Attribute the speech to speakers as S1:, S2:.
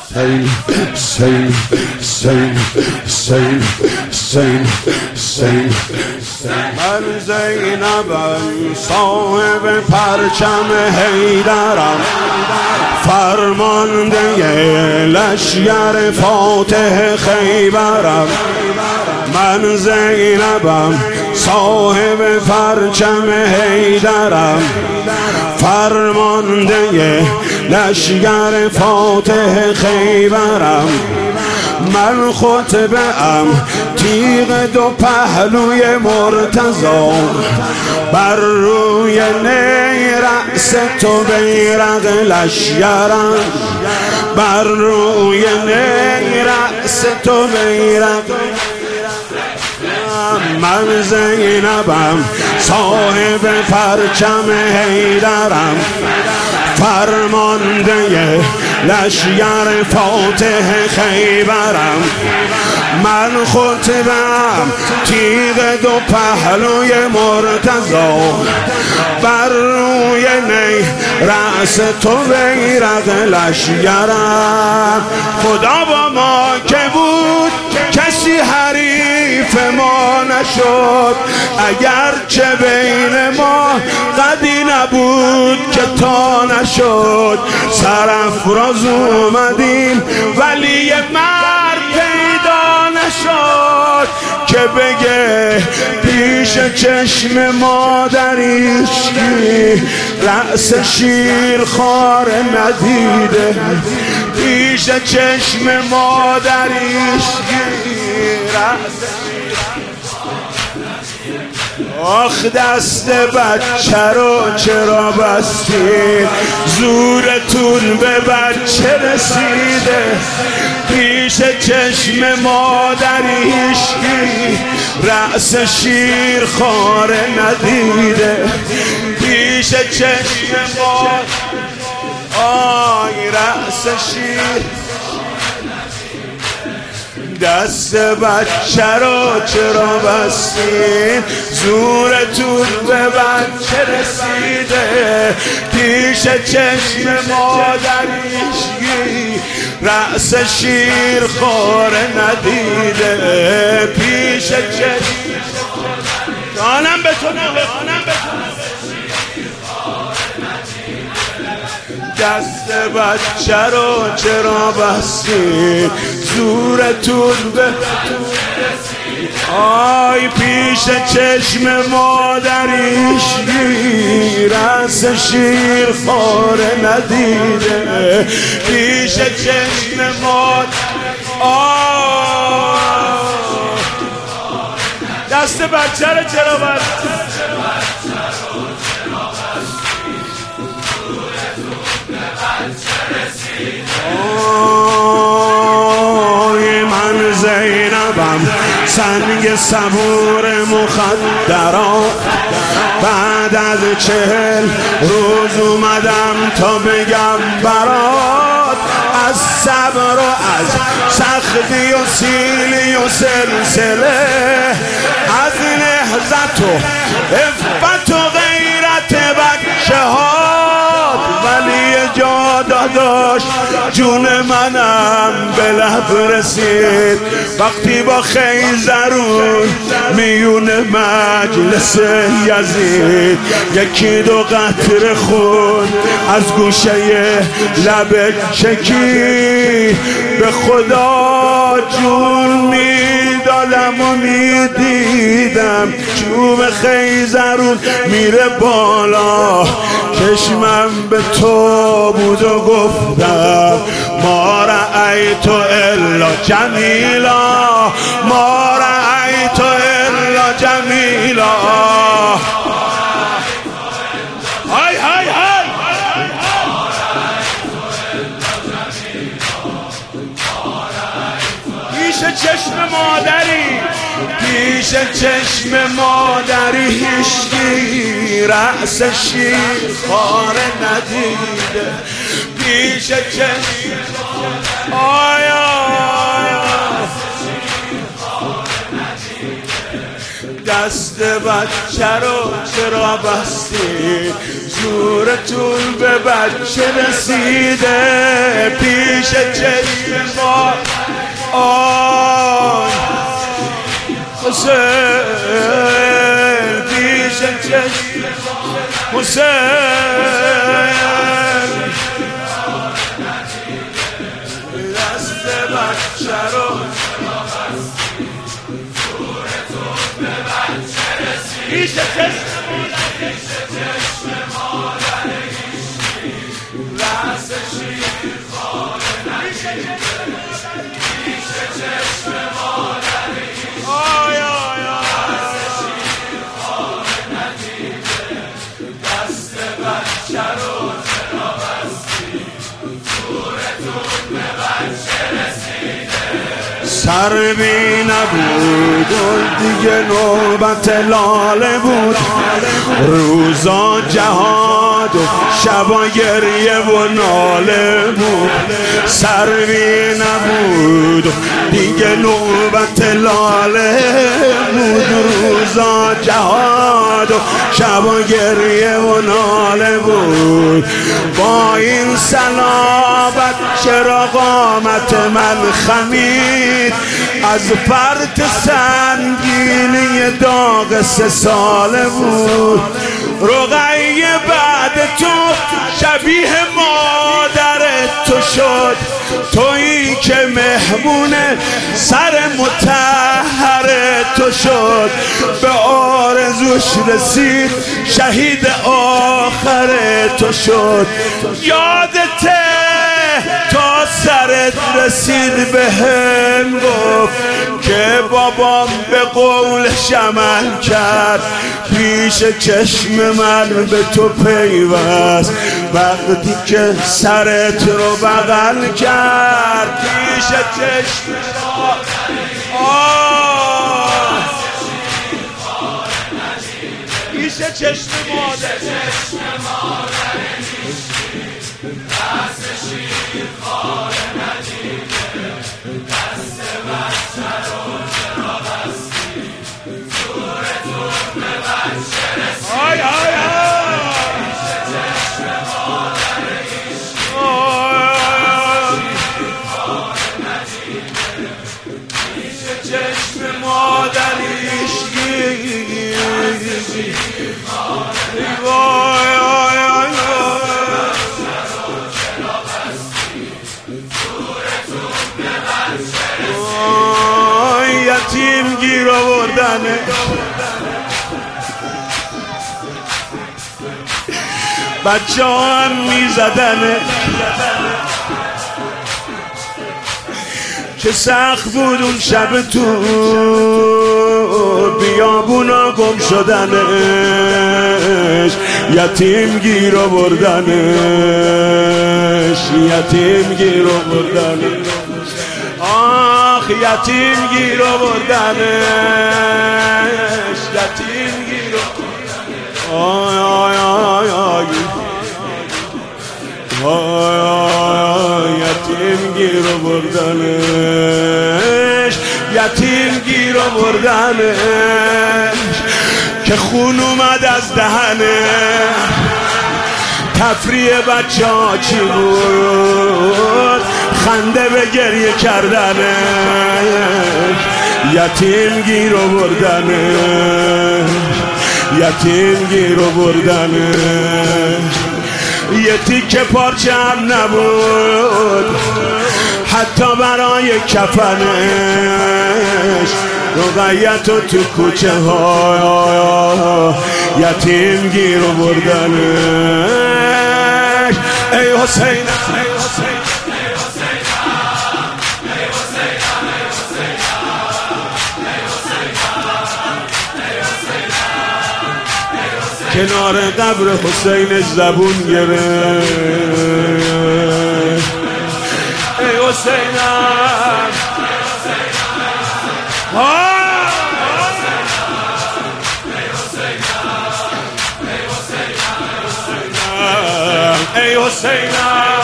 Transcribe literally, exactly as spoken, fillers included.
S1: سین سین سین سین سین سین من زینبم صاحب پرچم حیدرم فرمانده لشگر فاتح خیبرم من زینبم صاحب پرچم حیدرم فرمانده لشگر فاتح خیبرم من خطبه ام تیغ دو پهلوی مرتضی بر روی نی رأس تو بیرق لشگرم بر روی نی رأس تو بیرق من زینبم صاحب پرچم حیدرم فرمانده لشگر فاتح خیبرم من خطبم تیغ دو پهلوی مرتضی بر روی نی رأس تو بیرق لشگرم خدا با ما که بود کسی حریف ما نشد اگرچه بین ما قدی نبود که تا نشد سرافراز اومدیم ولی مرد پیدا نشد که بگه پیش چشم مادریش رأس شیر خار ندیده پیش چشم مادریش رأس آخ دست بچه رو چرا بستید زورتون به بچه رسیده پیش چشم مادریش رأس شیر خاره ندیده پیش چشم مادر آی رأس شیر دست بچه رو چرا بستین زورتون به بچه رسیده پیش چشم مادریش رأس شیر خاره ندیده پیش چشم جانم به تو نخونم به تو دست بچه رو چرا بستین زورتون به آی پیش چشم مادریش رأس شیر خاره ندیده پیش چشم مادر آی دست بچه رو چرا بستین آی من زینبم سنگ صبور مخدرات بعد از چهل روز اومدم تا بگم برات از صبر و از سختی و سیلی و سلسله از نهضت و عفت و غیرت بچه هات ولی جا داداش جون منم به لب رسید وقتی با خیزرون میون مجلس یزید یکی دو قطره خون از گوشه لب چکی به خدا جون میدادم و میدیدم چوب خیزرون میره بالا چشمم به تو بود و گفتم ما رأیت الا جمیلا ما رأیت الا جمیلا های های های پیش چشم مادری پیش چشم مادری هیچکی رأس شیر خاره ندیده پیش چشم آیا دست بچه رو چرا بستی زورتون به بچه رسیده پیش چشم ما آی حسین پیش چشم حسین دست بچه رو پیش چشم سر بی نبود و دیگه نوبت لاله بود، روزا جهاد و شبا گریه و ناله بود. سر بی نبود و دیگه نوبت لاله بود، روزا جهاد و شبا گریه و ناله بود. با این صلابت چرا قامت من خمید، از فرط سنگینی داغ سه ساله بود. رقیه بعد تو شبیه مادر تو شد، تویی که مهمون سر مطهر تو شد. به آرزوش رسید شهید آخر تو شد. یادته تا سرت رسید به هم گفت که بابام به قولش عمل کرد، پیش چشم من به تو پیوست وقتی که سرت رو بغل کرد. پیش چشم آه پیش چشم مادر آی آی آی چشم مادر عشقی وای آی آی آی یتیم گیر آوردنه، بچه هم میزدنه. چه سخت بود اون شب تو بیابونا گم شدنش، یتیم گیر آوردنش، یتیم گیر آوردنش. آخ یتیم گیر آوردنش، یتیم گیر آی آی آی آی آی یتیم گیر آوردنش، یتیم گیر آوردنش. که خون اومد از دهنه، تفریح بچه ها چی بود، خنده به گریه کردنش. یتیم گیر آوردنش، یتیم گیر آوردنش. یه تیکه پارچه هم نبود حتی برای کفنش. رقیت و تو کوچه ها یتیم گیر آوردنش. ای حسین ای حسین کنار قبر حسین زبون گرفت. ای حسینم ای حسینم